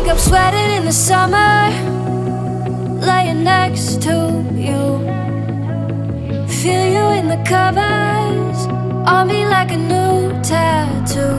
up sweating in the summer, laying next to you. Feel you in the covers, on me like a new tattoo.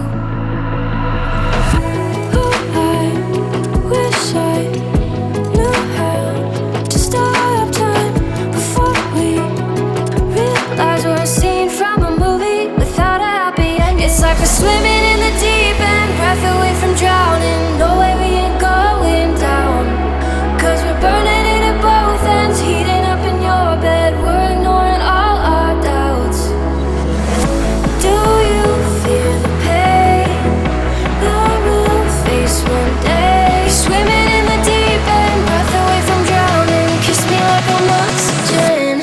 I wish I knew how to stop time before we realize we're a scene from a movie without a happy end. It's like we're swimming in the deep end, breath away from drowning. No way we ain't going down, 'cause we're burning it at both ends, heating up in your bed. We're ignoring all our doubts. Do you feel the pain that we'll face one day? Swimming in the deep end, breath away from drowning. Kiss me like I'm oxygen.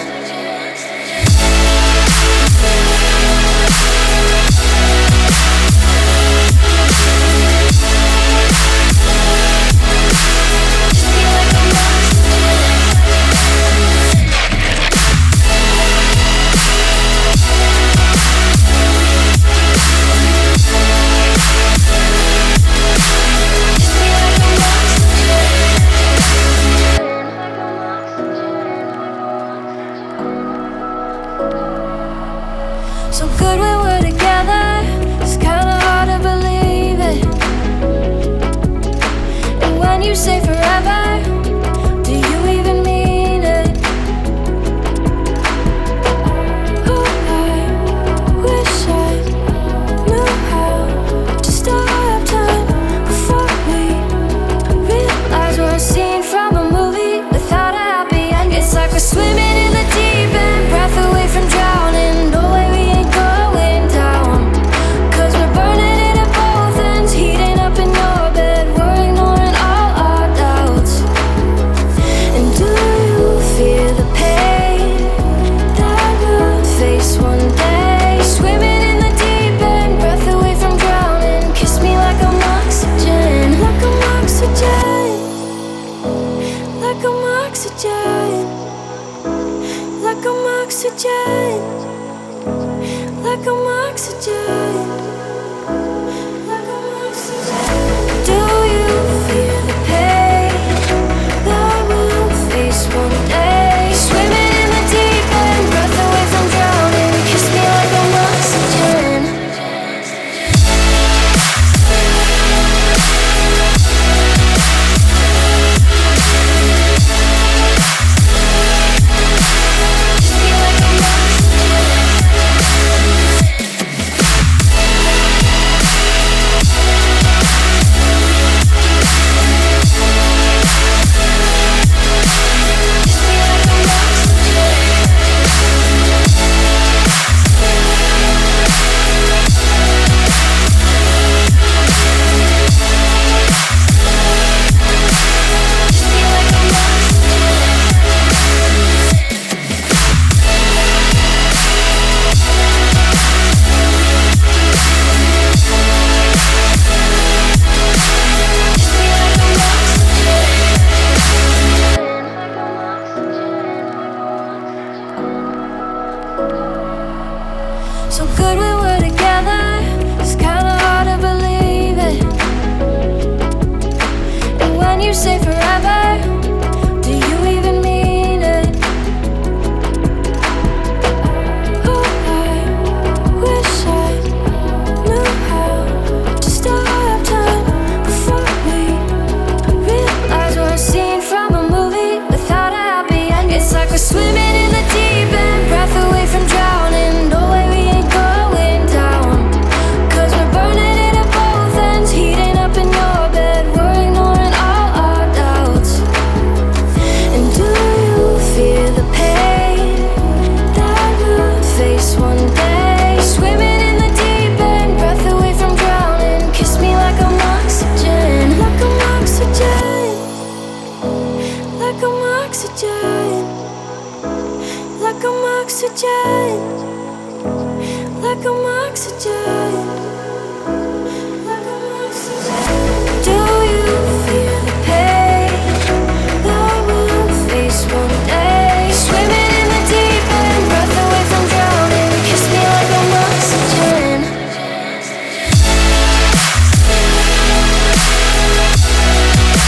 So good when we're together, it's kinda hard to believe it. And when you say forever, do you even mean it? Oh, I wish I knew how to stop time before we realize we're a scene from a movie without a happy end. It's like we're swimming in the deep end, breath away from drowning. No way we ain't going down, 'cause we're burning it at both ends, heating up in your bed. We're ignoring all our doubts. And do you feel the pain that we'll face one day? Swimming in the deep end, breath away from drowning. Kiss me like I'm oxygen, like I'm oxygen, like I'm oxygen, like I'm oxygen, like I'm oxygen, like I'm oxygen. Do you feel the pain that we'll face one day? Swimming in the deep end, breath away from drowning. Kiss me like I'm oxygen. So good when we're together, it's kinda hard to believe it. And when you say forever, do you even mean it? Oh, I wish I knew how to stop time before we realize we're a scene from a movie without a happy end. It's like we're swimming in the deep end, breath away from drowning. No way we ain't going down, 'cause we're burning it at both ends, heating up in your bed. We're ignoring all our doubts. And do you feel the pain that we'll face one day? Swimming in the deep end, breath away from drowning. Kiss me like I'm oxygen, like I'm oxygen, like I'm oxygen, like I'm oxygen, like I'm oxygen, like I'm oxygen. Do you feel the pain that we'll face one day? Swimming in the deep end, breath away from drowning. Kiss me like I'm oxygen.